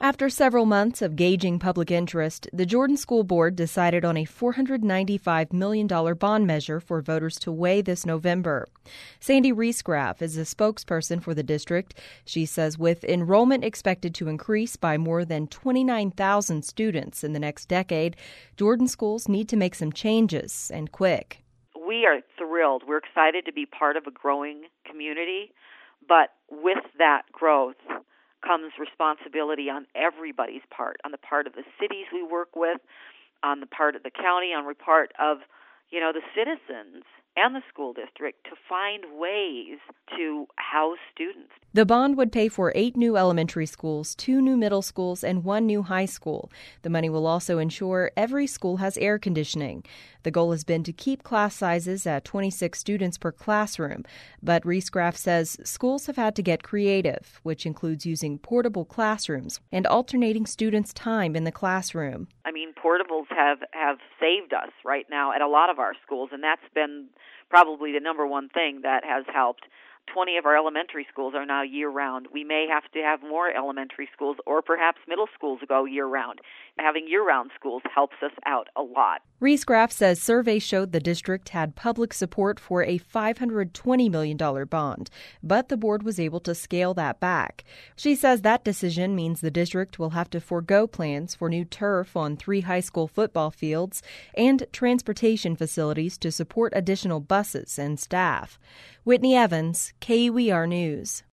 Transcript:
After several months of gauging public interest, the Jordan School Board decided on a $495 million bond measure for voters to weigh this November. Sandy Riesgraf is a spokesperson for the district. She says with enrollment expected to increase by more than 29,000 students in the next decade, Jordan schools need to make some changes, and quick. We are thrilled. We're excited to be part of a growing community, but with that growth comes responsibility on everybody's part, on the part of the cities we work with, on the part of the county, on the part of, the citizens and the school district to find ways to house students. The bond would pay for 8 new elementary schools, 2 new middle schools, and 1 new high school. The money will also ensure every school has air conditioning. The goal has been to keep class sizes at 26 students per classroom, but Riesgraf says schools have had to get creative, which includes using portable classrooms and alternating students' time in the classroom. Portables have saved us right now at a lot of our schools, and that's been probably the number one thing that has helped. 20 of our elementary schools are now year-round. We may have to have more elementary schools or perhaps middle schools go year-round. Having year-round schools helps us out a lot. Riesgraf says surveys showed the district had public support for a $520 million bond, but the board was able to scale that back. She says that decision means the district will have to forego plans for new turf on 3 high school football fields and transportation facilities to support additional buses and staff. Whitney Evans, KUER News.